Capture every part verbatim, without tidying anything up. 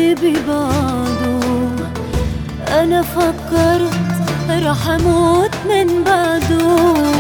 حياتي ببعده. أنا فكرت رح أموت من بعده،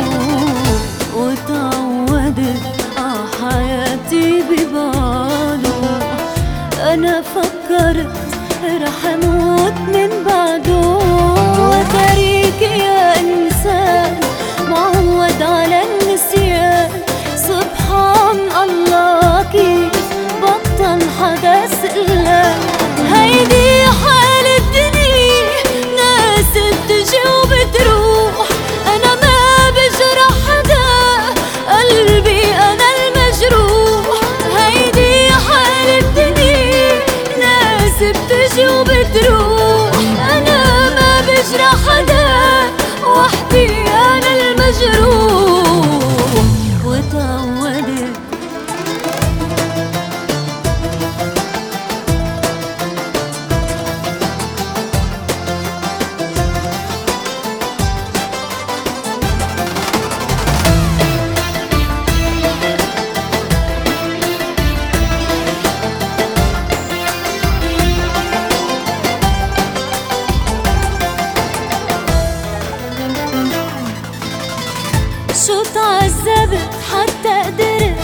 وتعودت ع حياتي ببعده. أنا فكرت رح أموت من بعده، وتريك يا إنسان معود على النسيان. سبحان الله كيف بطل حدا سئلان. هيدي حال الدنيا، ناس بتجي وبتروح. أنا ما بجرح حدا، قلبي أنا المجروح. هيدي حال الدنيا، ناس بتجي وبتروح. أنا ما بجرح حدا، وحدي أنا المجروح. وتعودت شو تعذبت حتى قدرت